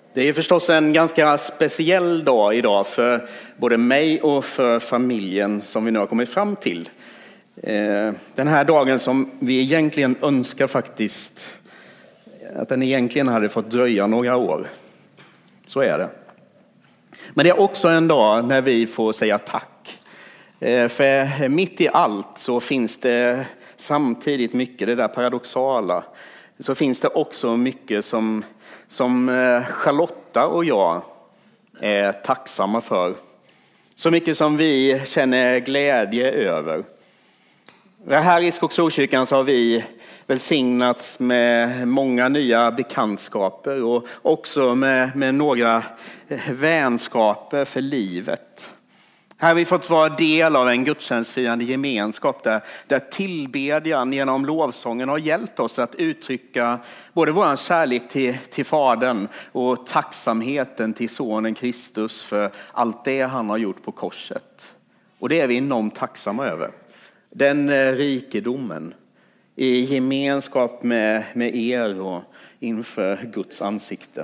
Det är förstås en ganska speciell dag idag för både mig och för familjen som vi nu har kommit fram till. Den här dagen som vi egentligen önskar faktiskt att den egentligen hade fått dröja några år. Så är det. Men det är också en dag när vi får säga tack. För mitt i allt så finns det samtidigt mycket, det där paradoxala. Så finns det också mycket som Charlotta och jag är tacksamma för. Så mycket som vi känner glädje över. Här i Skogsåkyrkan så har vi välsignats med många nya bekantskaper och också med några vänskaper för livet. Här har vi fått vara del av en gudstjänstfirande gemenskap där tillbedjan genom lovsången har hjälpt oss att uttrycka både vår kärlek till Fadern och tacksamheten till sonen Kristus för allt det han har gjort på korset. Och det är vi enormt tacksamma över. Den rikedomen i gemenskap med er och inför Guds ansikte.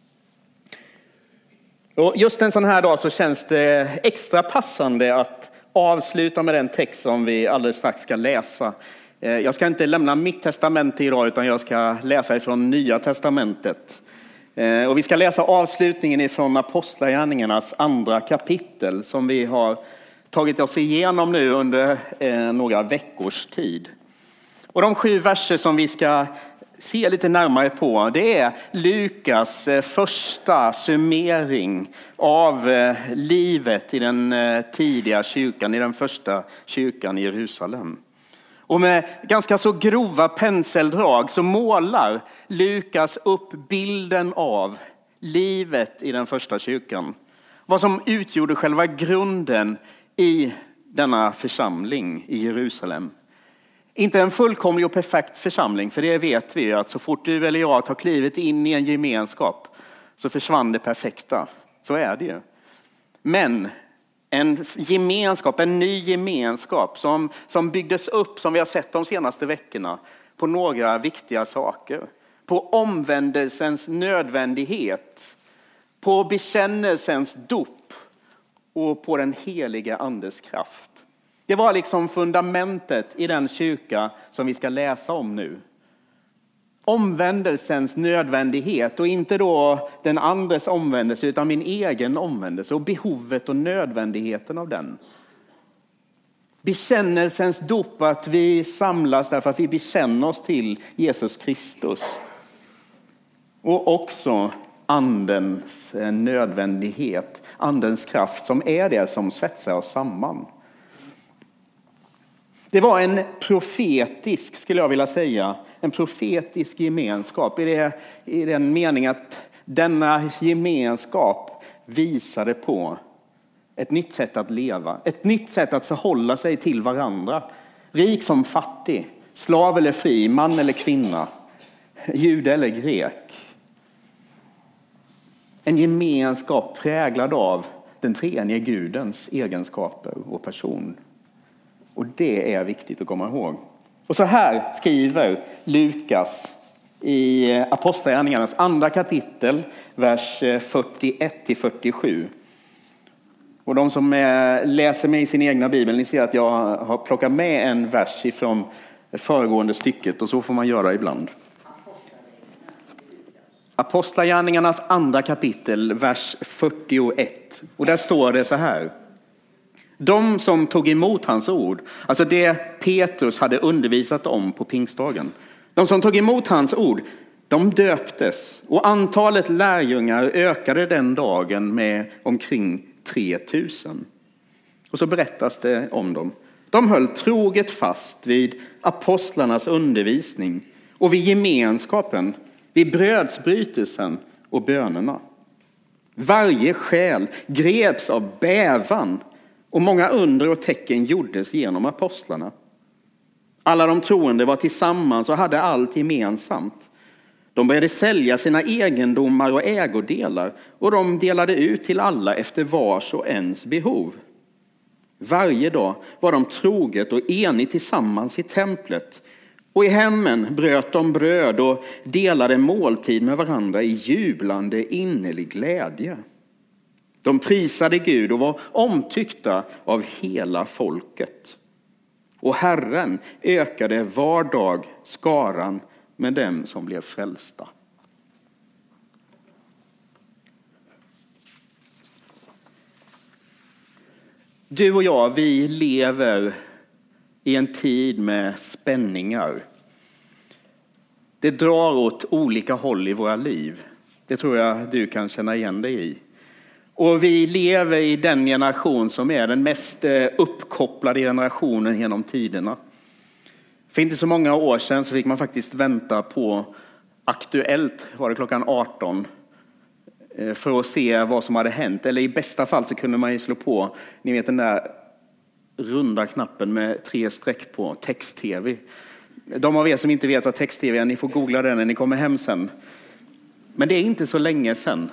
Och just en sån här dag så känns det extra passande att avsluta med den text som vi alldeles strax ska läsa. Jag ska inte lämna mitt testamente idag utan jag ska läsa ifrån Nya testamentet. Och vi ska läsa avslutningen ifrån Apostlagärningarnas 2 kapitel som vi har tagit oss igenom nu under några veckors tid. Och de 7 verser som vi ska se lite närmare på, det är Lukas första summering av livet i den tidiga kyrkan, i den första kyrkan i Jerusalem. Och med ganska så grova penseldrag så målar Lukas upp bilden av livet i den första kyrkan. Vad som utgjorde själva grunden i denna församling i Jerusalem. Inte en fullkomlig och perfekt församling, för det vet vi att så fort du eller jag tar klivet in i en gemenskap så försvann det perfekta. Så är det ju. Men en gemenskap, en ny gemenskap som byggdes upp, som vi har sett de senaste veckorna, på några viktiga saker. På omvändelsens nödvändighet, på bekännelsens dop och på den heliga andes kraft. Det var liksom fundamentet i den kyrka som vi ska läsa om nu. Omvändelsens nödvändighet och inte då den andres omvändelse utan min egen omvändelse och behovet och nödvändigheten av den. Bekännelsens dop, att vi samlas därför att vi bekänner oss till Jesus Kristus. Och också andens nödvändighet, andens kraft som är det som svetsar oss samman. Det var en profetisk, skulle jag vilja säga, en profetisk gemenskap i den mening att denna gemenskap visade på ett nytt sätt att leva, ett nytt sätt att förhålla sig till varandra. Rik som fattig, slav eller fri, man eller kvinna, jude eller grek. En gemenskap präglad av den treenige Gudens egenskaper och person. Och det är viktigt att komma ihåg. Och så här skriver Lukas i Apostlagärningarnas 2 kapitel, vers 41-47. Och de som läser mig i sin egna bibel, ni ser att jag har plockat med en vers ifrån föregående stycket och så får man göra ibland. Apostlagärningarnas 2 kapitel, vers 41. Och där står det så här. De som tog emot hans ord, alltså det Petrus hade undervisat om på pingstdagen. De som tog emot hans ord, de döptes. Och antalet lärjungar ökade den dagen med omkring 3000. Och så berättas det om dem. De höll troget fast vid apostlarnas undervisning och vid gemenskapen, vid brödsbrytelsen och bönerna. Varje själ greps av bävan och många under och tecken gjordes genom apostlarna. Alla de troende var tillsammans och hade allt gemensamt. De började sälja sina egendomar och ägodelar och de delade ut till alla efter vars och ens behov. Varje dag var de troget och enigt tillsammans i templet Och i hemmen bröt de bröd och delade måltid med varandra i jublande innerlig glädje. De prisade Gud och var omtyckta av hela folket. Och Herren ökade var dag skaran med dem som blev frälsta. Du och jag, vi lever i en tid med spänningar. Det drar åt olika håll i våra liv. Det tror jag du kan känna igen dig i. Och vi lever i den generation som är den mest uppkopplade generationen genom tiderna. För inte så många år sedan så fick man faktiskt vänta på Aktuellt, var det klockan 18, för att se vad som hade hänt. Eller i bästa fall så kunde man ju slå på, ni vet den där runda knappen med 3 streck på, text-tv. De av er som inte vet vad text-tv är, ni får googla den när ni kommer hem sen. Men det är inte så länge sedan.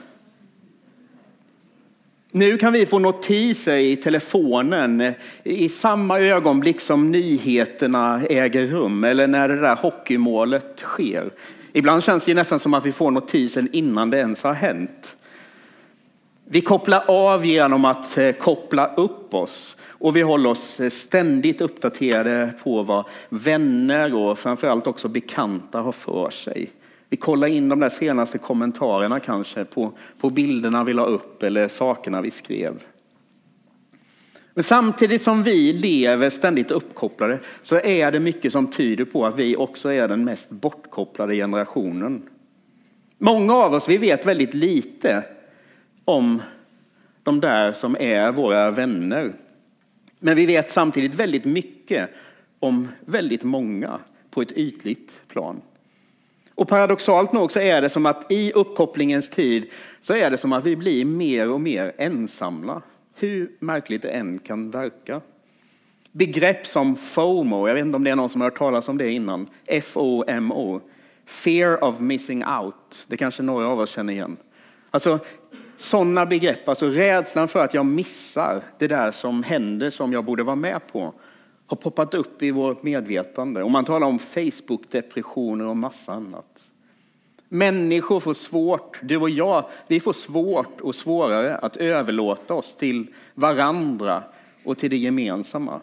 Nu kan vi få notiser i telefonen i samma ögonblick som nyheterna äger rum eller när det där hockeymålet sker. Ibland känns det nästan som att vi får notisen innan det ens har hänt. Vi kopplar av genom att koppla upp oss och vi håller oss ständigt uppdaterade på vad vänner och framförallt också bekanta har för sig. Vi kollar in de där senaste kommentarerna kanske på bilderna vi la upp eller sakerna vi skrev. Men samtidigt som vi lever ständigt uppkopplade så är det mycket som tyder på att vi också är den mest bortkopplade generationen. Många av oss, vi vet väldigt lite om de där som är våra vänner. Men vi vet samtidigt väldigt mycket om väldigt många på ett ytligt plan. Och paradoxalt nog så är det som att i uppkopplingens tid så är det som att vi blir mer och mer ensamma. Hur märkligt det än kan verka. Begrepp som FOMO, jag vet inte om det är någon som har hört talas om det innan. FOMO, fear of missing out. Det kanske några av oss känner igen. Alltså sådana begrepp, alltså rädslan för att jag missar det där som händer som jag borde vara med på, har poppat upp i vårt medvetande. Och man talar om Facebook-depressioner och massa annat. Människor får svårt, du och jag, vi får svårt och svårare att överlåta oss till varandra och till det gemensamma.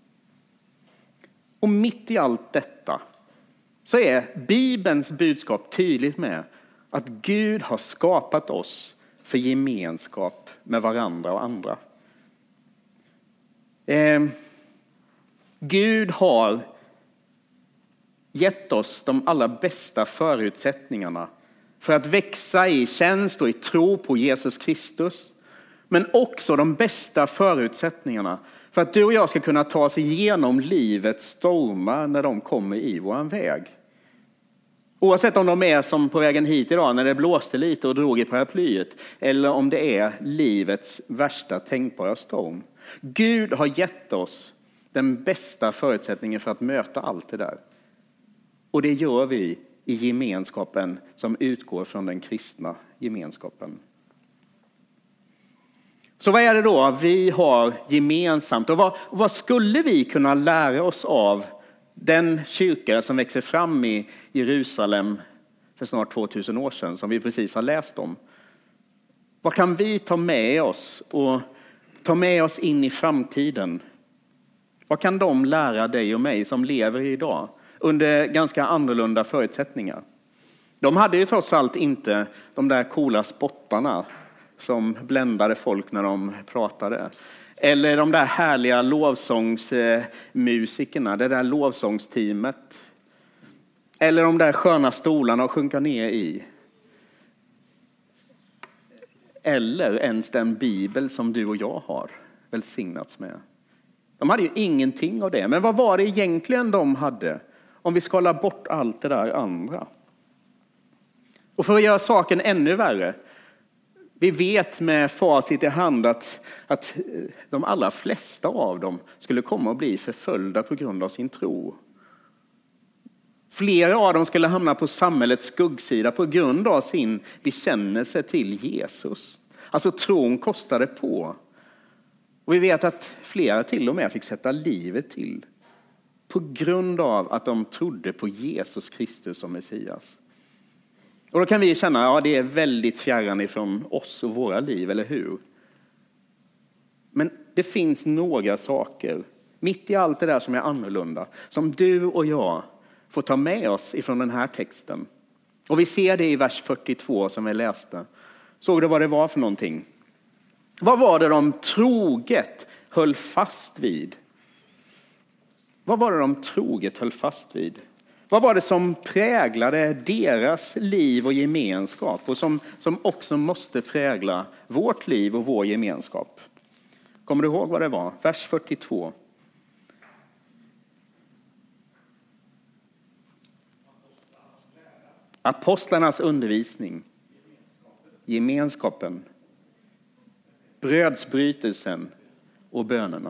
Och mitt i allt detta så är Bibelns budskap tydligt med att Gud har skapat oss för gemenskap med varandra och andra. Gud har gett oss de allra bästa förutsättningarna för att växa i tjänst och i tro på Jesus Kristus. Men också de bästa förutsättningarna för att du och jag ska kunna ta oss igenom livets stormar när de kommer i våran väg. Oavsett om de är som på vägen hit idag när det blåste lite och drog i paraplyet. Eller om det är livets värsta tänkbara storm. Gud har gett oss den bästa förutsättningen för att möta allt det där. Och det gör vi i gemenskapen som utgår från den kristna gemenskapen. Så vad är det då vi har gemensamt? Och vad skulle vi kunna lära oss av den kyrka som växer fram i Jerusalem för snart 2000 år sedan, som vi precis har läst om? Vad kan vi ta med oss och ta med oss in i framtiden? Vad kan de lära dig och mig som lever idag under ganska annorlunda förutsättningar? De hade ju trots allt inte de där coola spottarna som bländade folk när de pratade. Eller de där härliga lovsångsmusikerna, det där lovsångsteamet. Eller de där sköna stolarna att sjunka ner i. Eller ens den bibel som du och jag har välsignats med. De hade ju ingenting av det. Men vad var det egentligen de hade? Om vi skalar bort allt det där andra. Och för att göra saken ännu värre. Vi vet med facit i hand att de allra flesta av dem skulle komma att bli förföljda på grund av sin tro. Flera av dem skulle hamna på samhällets skuggsida på grund av sin bekännelse till Jesus. Alltså tron kostade på. Och vi vet att flera till och med fick sätta livet till. På grund av att de trodde på Jesus Kristus som Messias. Och då kan vi känna, ja, det är väldigt fjärran ifrån oss och våra liv, eller hur? Men det finns några saker, mitt i allt det där som är annorlunda, som du och jag får ta med oss ifrån den här texten. Och vi ser det i vers 42 som vi läste. Såg du vad det var för någonting? Vad var det de troget höll fast vid? Vad var det de troget höll fast vid? Vad var det som präglade deras liv och gemenskap och som också måste prägla vårt liv och vår gemenskap? Kommer du ihåg vad det var? Vers 42. Apostlarnas undervisning, gemenskapen, brödsbrytelsen och bönerna.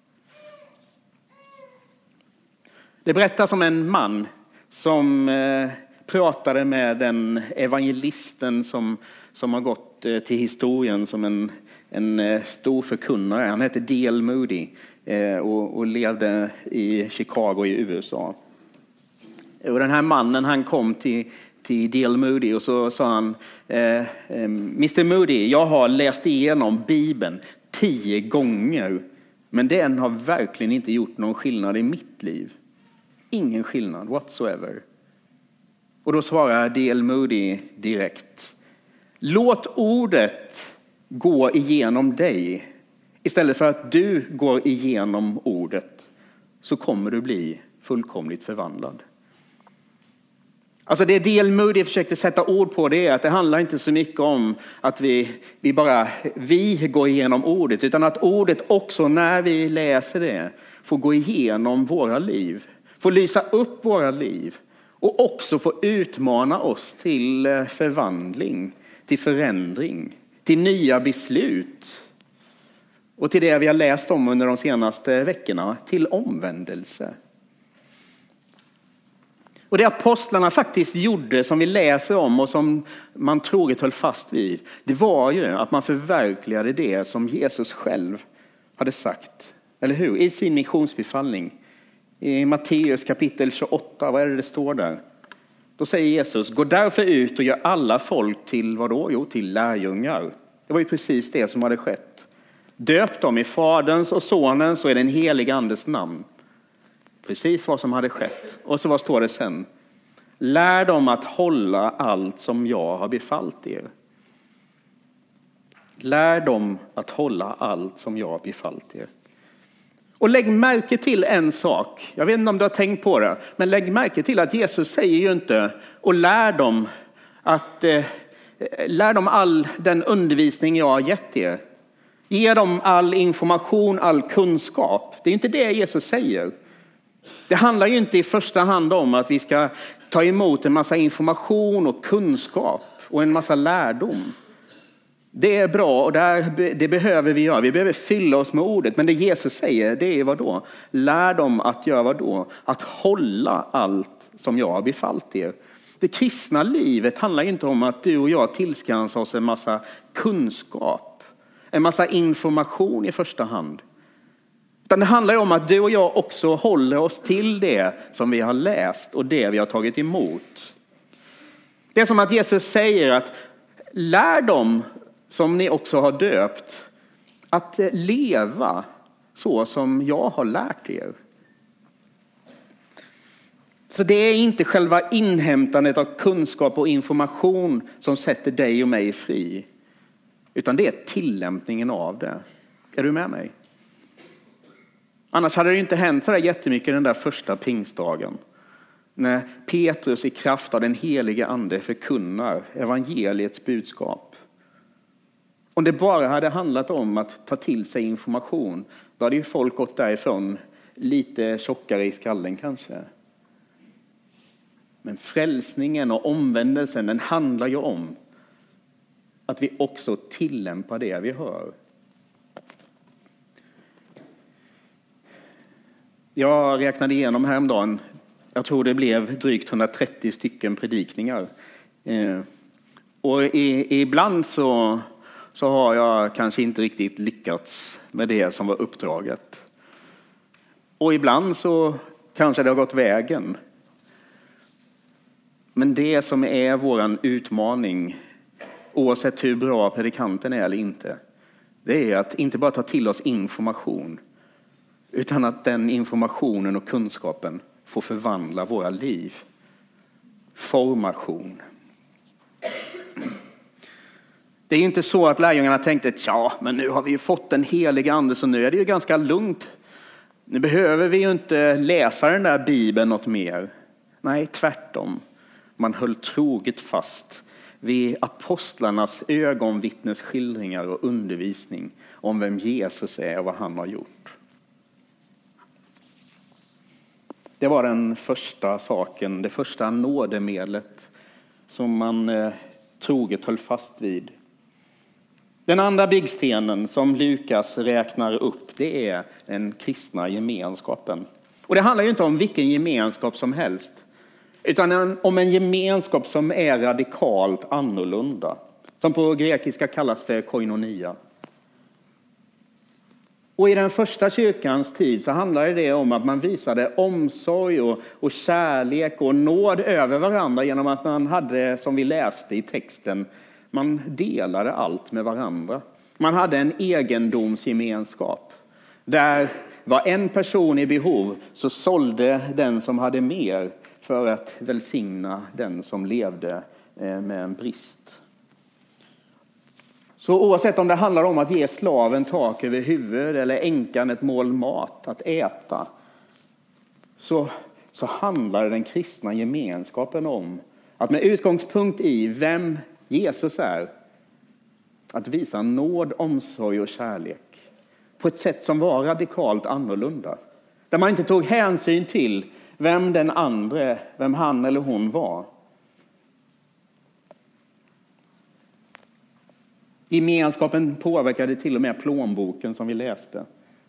Det berättas om en man som pratade med den evangelisten som har gått till historien som en stor förkunnare. Han hette D.L. Moody och levde i Chicago i USA. Och den här mannen, han kom till D.L. Moody och så sa han, Mr. Moody, jag har läst igenom Bibeln 10 gånger, men den har verkligen inte gjort någon skillnad i mitt liv. Ingen skillnad whatsoever. Och då svarar D.L. Moody direkt, låt ordet gå igenom dig istället för att du går igenom ordet, så kommer du bli fullkomligt förvandlad. Alltså det D.L. Moody försökte sätta ord på, det är att det handlar inte så mycket om att vi går igenom ordet, utan att ordet också när vi läser det får gå igenom våra liv, får lysa upp våra liv och också få utmana oss till förvandling, till förändring, till nya beslut och till det vi har läst om under de senaste veckorna, till omvändelse. Och det apostlarna faktiskt gjorde, som vi läser om och som man troget höll fast vid, det var ju att man förverkligade det som Jesus själv hade sagt. Eller hur? I sin missionsbefallning. I Matteus kapitel 28, vad är det står där? Då säger Jesus, gå därför ut och gör alla folk till vad då? Jo, till lärjungar. Det var ju precis det som hade skett. Döpt dem i Faderns och Sonens och i den heliga Andes namn. Precis vad som hade skett. Och så vad står det sen? Lär dem att hålla allt som jag har befallt er. Lär dem att hålla allt som jag har befallt er. Och lägg märke till en sak. Jag vet inte om du har tänkt på det. Men lägg märke till att Jesus säger ju inte och lär dem all den undervisning jag har gett er. Ge dem all information, all kunskap. Det är inte det Jesus säger. Det handlar ju inte i första hand om att vi ska ta emot en massa information och kunskap och en massa lärdom. Det är bra och det behöver vi göra. Vi behöver fylla oss med ordet. Men det Jesus säger, det är vad då? Lär dem att göra vad då? Att hålla allt som jag har befallt er. Det kristna livet handlar inte om att du och jag tillskansar oss en massa kunskap. En massa information i första hand. Utan det handlar om att du och jag också håller oss till det som vi har läst och det vi har tagit emot. Det är som att Jesus säger att lär dem som ni också har döpt att leva så som jag har lärt er. Så det är inte själva inhämtandet av kunskap och information som sätter dig och mig fri. Utan det är tillämpningen av det. Är du med mig? Annars hade det inte hänt så där jättemycket den där första pingstdagen. När Petrus i kraft av den heliga ande förkunnar evangeliets budskap. Om det bara hade handlat om att ta till sig information, då hade ju folk gått därifrån lite tjockare i skallen kanske. Men frälsningen och omvändelsen, den handlar ju om att vi också tillämpar det vi hör. Jag räknade igenom häromdagen, jag tror det blev drygt 130 stycken predikningar. Och ibland så har jag kanske inte riktigt lyckats med det som var uppdraget. Och ibland så Kanske det har gått vägen. Men det som är våran utmaning, oavsett hur bra predikanten är eller inte, det är att inte bara ta till oss information, utan att den informationen och kunskapen får förvandla våra liv. Formation. Det är ju inte så att lärjungarna tänkte, ja, men nu har vi ju fått en helig ande så nu är det ju ganska lugnt. Nu behöver vi ju inte läsa den där Bibeln något mer. Nej, tvärtom. Man höll troget fast vid apostlarnas ögonvittnesskildringar och undervisning om vem Jesus är och vad han har gjort. Det var den första saken, det första nådemedlet som man troget höll fast vid. Den andra byggstenen som Lukas räknar upp, det är den kristna gemenskapen. Och det handlar ju inte om vilken gemenskap som helst, utan om en gemenskap som är radikalt annorlunda. Som på grekiska kallas för koinonia. Och i den första kyrkans tid så handlade det om att man visade omsorg och kärlek och nåd över varandra genom att man hade, som vi läste i texten, man delade allt med varandra. Man hade en egendomsgemenskap. Där var en person i behov så sålde den som hade mer för att välsigna den som levde med en brist. Så oavsett om det handlar om att ge slaven tak över huvudet eller änkan ett mål mat att äta, så handlar den kristna gemenskapen om att med utgångspunkt i vem Jesus är, att visa nåd, omsorg och kärlek på ett sätt som var radikalt annorlunda. Där man inte tog hänsyn till vem den andre, vem han eller hon var. Gemenskapen påverkade till och med plånboken som vi läste.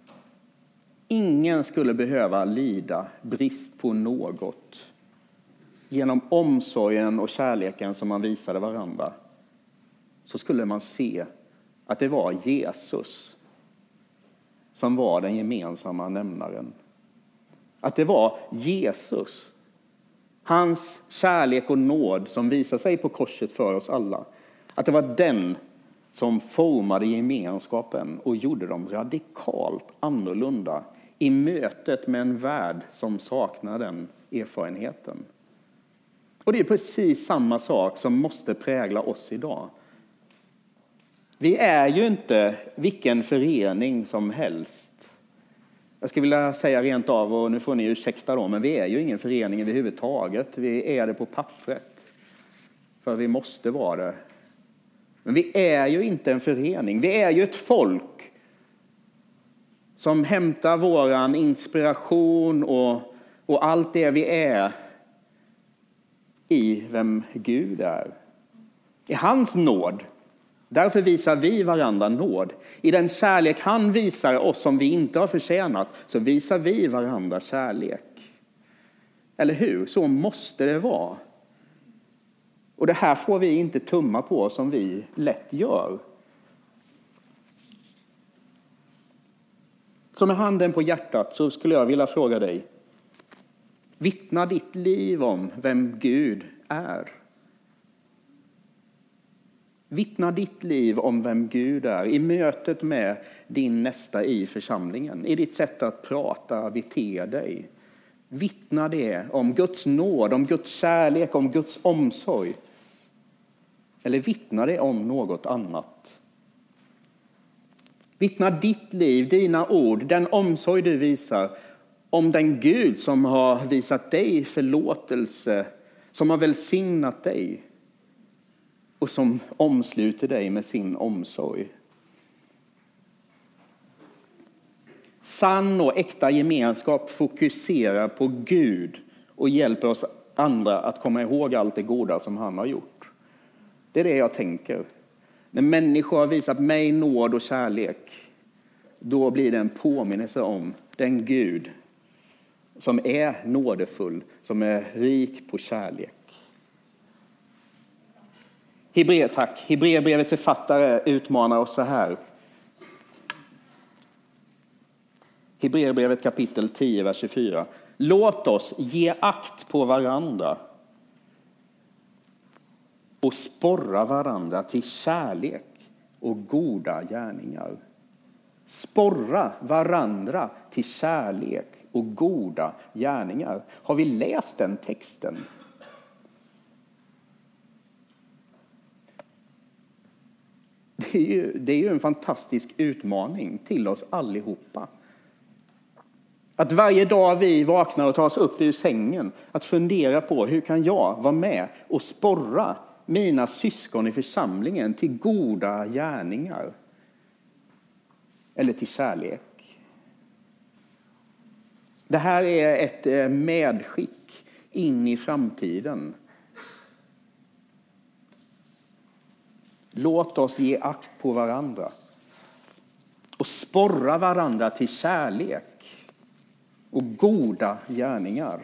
Ingen skulle behöva lida brist på något genom omsorgen och kärleken som man visade varandra. Så skulle man se att det var Jesus som var den gemensamma nämnaren. Att det var Jesus, hans kärlek och nåd som visade sig på korset för oss alla. Att det var den som formade gemenskapen och gjorde dem radikalt annorlunda i mötet med en värld som saknar den erfarenheten. Och det är precis samma sak som måste prägla oss idag. Vi är ju inte vilken förening som helst. Jag skulle vilja säga rent av, och nu får ni ursäkta då, men vi är ju ingen förening överhuvudtaget. Vi är det på pappret. För vi måste vara det. Men vi är ju inte en förening. Vi är ju ett folk som hämtar våran inspiration och allt det vi är i vem Gud är. I hans nåd. Därför visar vi varandra nåd. I den kärlek han visar oss som vi inte har förtjänat, så visar vi varandra kärlek. Eller hur? Så måste det vara. Och det här får vi inte tumma på som vi lätt gör. Så med handen på hjärtat så skulle jag vilja fråga dig. Vittna ditt liv om vem Gud är. Vittna ditt liv om vem Gud är i mötet med din nästa i församlingen. I ditt sätt att prata, bete dig. Vittna det om Guds nåd, om Guds kärlek, om Guds omsorg. Eller vittna det om något annat. Vittna ditt liv, dina ord, den omsorg du visar om den Gud som har visat dig förlåtelse, som har välsignat dig och som omsluter dig med sin omsorg. Sann och äkta gemenskap fokuserar på Gud och hjälper oss andra att komma ihåg allt det goda som han har gjort. Det är det jag tänker. När människor har visat mig nåd och kärlek, då blir det en påminnelse om den Gud som är nådefull, som är rik på kärlek. Hebreerbrevets författare utmanar oss så här. Hebreerbrevet kapitel 10, vers 24. Låt oss ge akt på varandra och sporra varandra till kärlek och goda gärningar. Sporra varandra till kärlek och goda gärningar. Har vi läst den texten? Det är ju en fantastisk utmaning till oss allihopa. Att varje dag vi vaknar och tar oss upp ur sängen, att fundera på hur kan jag vara med och sporra mina syskon i församlingen till goda gärningar eller till kärlek. Det här är ett medskick in i framtiden. Låt oss ge akt på varandra och sporra varandra till kärlek och goda gärningar.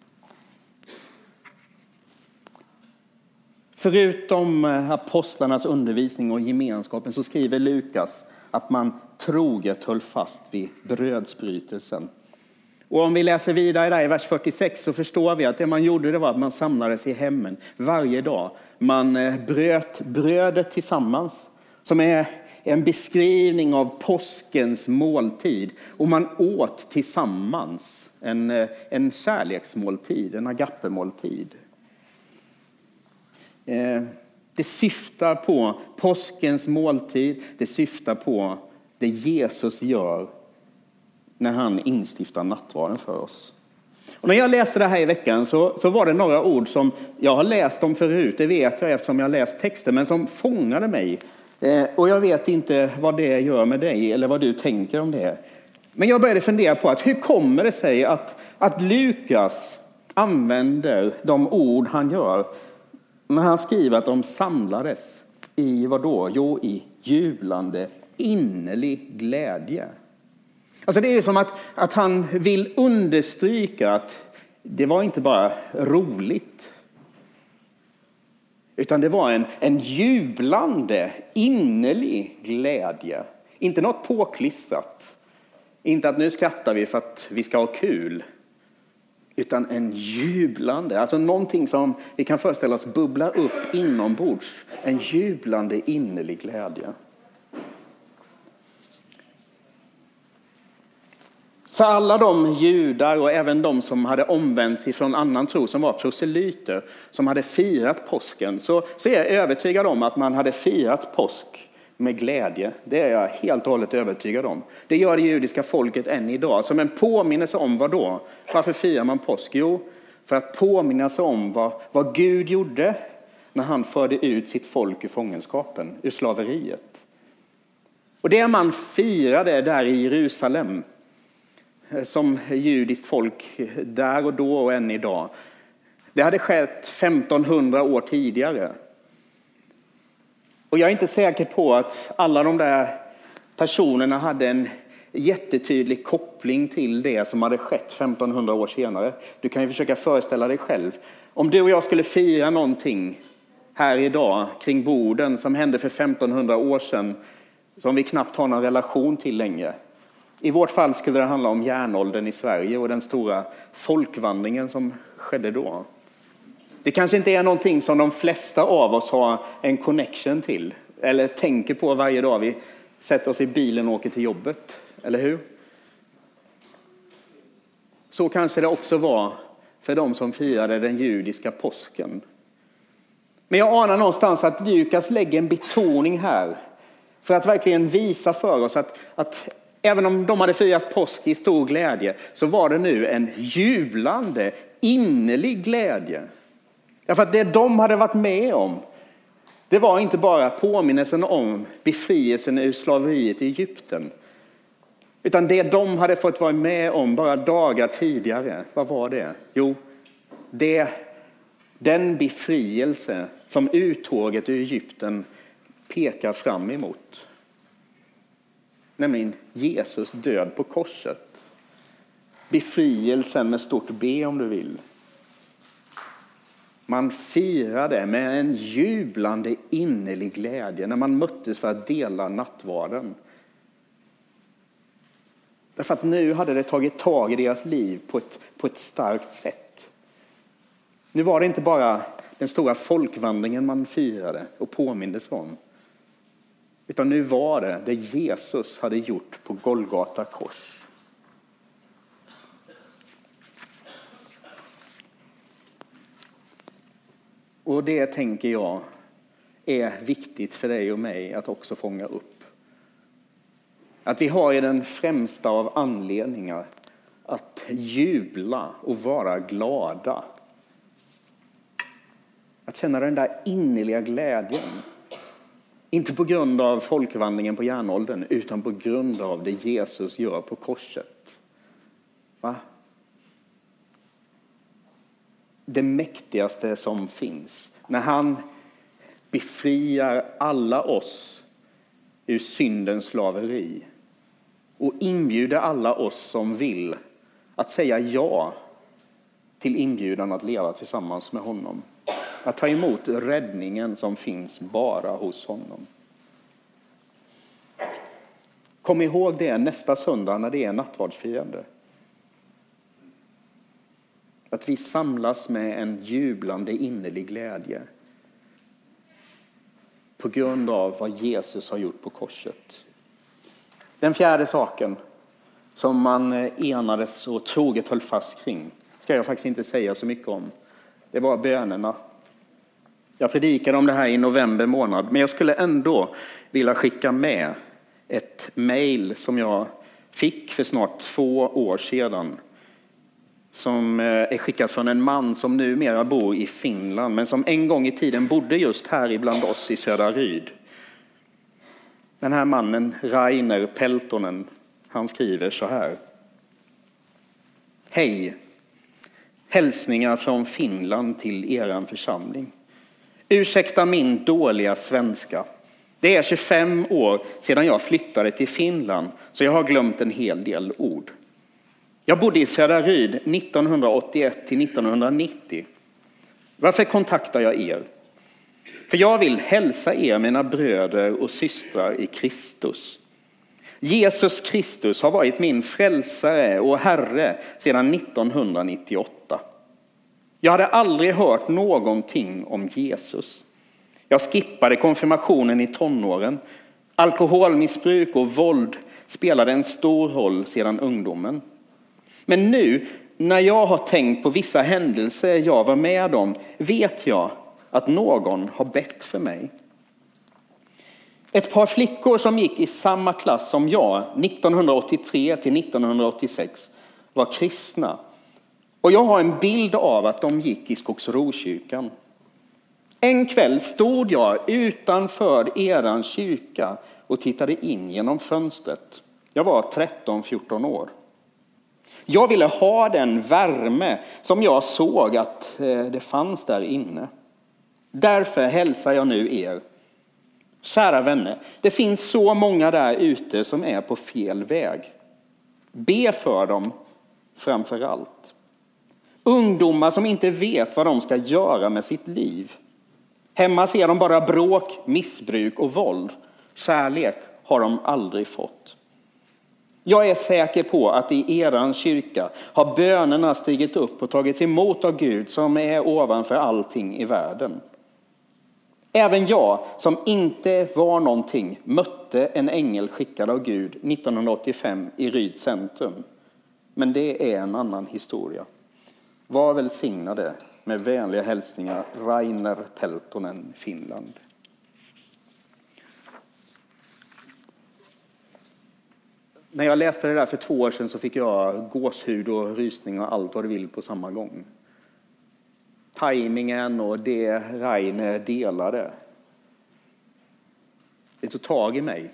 Förutom apostlarnas undervisning och gemenskapen så skriver Lukas att man troget höll fast vid brödsbrytelsen. Och om vi läser vidare där i vers 46 så förstår vi att det man gjorde det var att man samlades i hemmen varje dag. Man bröt brödet tillsammans som är en beskrivning av påskens måltid. Och man åt tillsammans en kärleksmåltid, en agapemåltid. Det syftar på påskens måltid. Det syftar på det Jesus gör när han instiftar nattvarden för oss. Och när jag läste det här i veckan så var det några ord som jag har läst om förut. Det vet jag eftersom jag har läst texten. Men som fångade mig. Och jag vet inte vad det gör med dig eller vad du tänker om det. Men jag började fundera på att hur kommer det sig att Lukas använder de ord han gör när han skriver att de samlades i vad då? Jo, i jublande, innerlig glädje. Alltså det är som att han vill understryka att det var inte bara roligt. Utan det var en jublande, innerlig glädje. Inte något påklistrat. Inte att nu skrattar vi för att vi ska ha kul. Utan en jublande, alltså någonting som vi kan föreställa oss bubbla upp inombords. En jublande, innerlig glädje. För alla de judar och även de som hade omvänt sig från annan tro, som var proselyter, som hade firat påsken, så är jag övertygad om att man hade firat påsk med glädje. Det är jag helt och hållet övertygad om. Det gör det judiska folket än idag. Som en påminnelse om vad då? Varför firar man påsk? Jo, för att påminna sig om vad Gud gjorde när han förde ut sitt folk ur fångenskapen, ur slaveriet. Och det man firade där i Jerusalem, som judiskt folk där och då och än idag. Det hade skett 1500 år tidigare. Och jag är inte säker på att alla de där personerna hade en jättetydlig koppling till det som hade skett 1500 år senare. Du kan ju försöka föreställa dig själv. Om du och jag skulle fira någonting här idag kring borden som hände för 1500 år sedan, som vi knappt har någon relation till längre. I vårt fall skulle det handla om järnåldern i Sverige och den stora folkvandringen som skedde då. Det kanske inte är någonting som de flesta av oss har en connection till. Eller tänker på varje dag vi sätter oss i bilen och åker till jobbet. Eller hur? Så kanske det också var för de som firade den judiska påsken. Men jag anar någonstans att Lukas lägger en betoning här. För att verkligen visa för oss att även om de hade firat påsk i stor glädje så var det nu en jublande, innerlig glädje. Därför att det de hade varit med om, det var inte bara påminnelsen om befrielsen ur slaveriet i Egypten. Utan det de hade fått vara med om bara dagar tidigare, vad var det? Jo, den befrielse som uttåget ur Egypten pekar fram emot. Nämligen Jesus död på korset. Befrielsen med stort B om du vill. Man firade med en jublande innerlig glädje när man möttes för att dela nattvarden. Därför att nu hade det tagit tag i deras liv på ett starkt sätt. Nu var det inte bara den stora folkvandringen man firade och påmindes om. Utan nu var det Jesus hade gjort på Golgata kors. Och det tänker jag är viktigt för dig och mig att också fånga upp. Att vi har i den främsta av anledningar att jubla och vara glada. Att känna den där innerliga glädjen. Inte på grund av folkvandringen på järnåldern utan på grund av det Jesus gör på korset. Va? Det mäktigaste som finns. När han befriar alla oss ur syndens slaveri. Och inbjuder alla oss som vill att säga ja till inbjudan att leva tillsammans med honom. Att ta emot räddningen som finns bara hos honom. Kom ihåg det nästa söndag när det är nattvardsfirande. Att vi samlas med en jublande innerlig glädje. På grund av vad Jesus har gjort på korset. Den fjärde saken som man enades och troget höll fast kring ska jag faktiskt inte säga så mycket om. Det var bönerna. Jag predikade om det här i november månad, men jag skulle ändå vilja skicka med ett mejl som jag fick för snart 2 år sedan. Som är skickat från en man som numera bor i Finland, men som en gång i tiden bodde just här ibland oss i Södra Ryd. Den här mannen, Rainer Peltonen, han skriver så här. Hej! Hälsningar från Finland till eran församling. Ursäkta min dåliga svenska. Det är 25 år sedan jag flyttade till Finland, så jag har glömt en hel del ord. Jag bodde i Södra Ryd 1981 till 1990. Varför kontaktar jag er? För jag vill hälsa er, mina bröder och systrar i Kristus. Jesus Kristus har varit min frälsare och herre sedan 1998. Jag hade aldrig hört någonting om Jesus. Jag skippade konfirmationen i tonåren. Alkoholmissbruk och våld spelade en stor roll sedan ungdomen. Men nu, när jag har tänkt på vissa händelser jag var med om, vet jag att någon har bett för mig. Ett par flickor som gick i samma klass som jag 1983 till 1986 var kristna. Och jag har en bild av att de gick i Skogsrokyrkan. En kväll stod jag utanför eran kyrka och tittade in genom fönstret. Jag var 13-14 år. Jag ville ha den värme som jag såg att det fanns där inne. Därför hälsar jag nu er. Kära vänner, det finns så många där ute som är på fel väg. Be för dem framför allt. Ungdomar som inte vet vad de ska göra med sitt liv. Hemma ser de bara bråk, missbruk och våld. Kärlek har de aldrig fått. Jag är säker på att i eran kyrka har bönerna stigit upp och tagits emot av Gud som är ovanför allting i världen. Även jag som inte var någonting mötte en ängel skickad av Gud 1985 i Ryd centrum. Men det är en annan historia. Var välsignade med vänliga hälsningar, Rainer Peltonen, Finland. När jag läste det där för 2 år sedan så fick jag gåshud och rysning och allt vad du vill på samma gång. Tajmingen och det Rainer delade. Det tog tag i mig.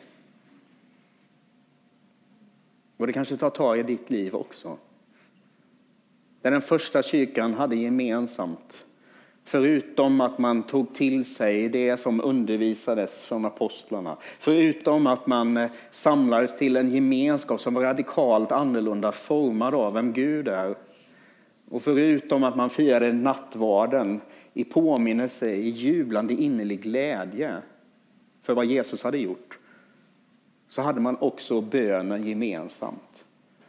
Och det kanske tar tag i ditt liv också. Där den första kyrkan hade gemensamt. Förutom att man tog till sig det som undervisades från apostlarna. Förutom att man samlades till en gemenskap som var radikalt annorlunda formad av vem Gud är. Och förutom att man firade nattvarden i påminnelse, i jublande innerlig glädje för vad Jesus hade gjort. Så hade man också bönen gemensamt.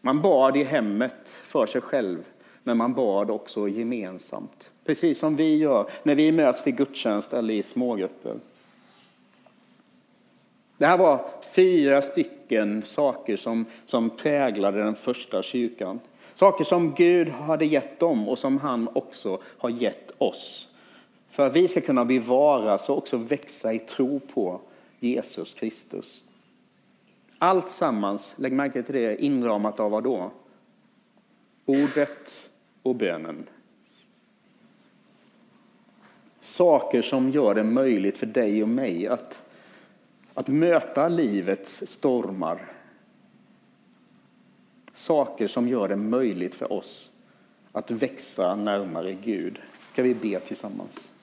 Man bad i hemmet för sig själv, men man bad också gemensamt. Precis som vi gör när vi möts till gudstjänst eller i smågrupper. Det här var 4 stycken saker som präglade den första kyrkan. Saker som Gud hade gett dem och som han också har gett oss. För att vi ska kunna bevaras och också växa i tro på Jesus Kristus. Allt sammans, lägg märke till det, inramat av vad då? Ordet och bönen. Saker som gör det möjligt för dig och mig att möta livets stormar. Saker som gör det möjligt för oss att växa närmare Gud. Ska vi be tillsammans?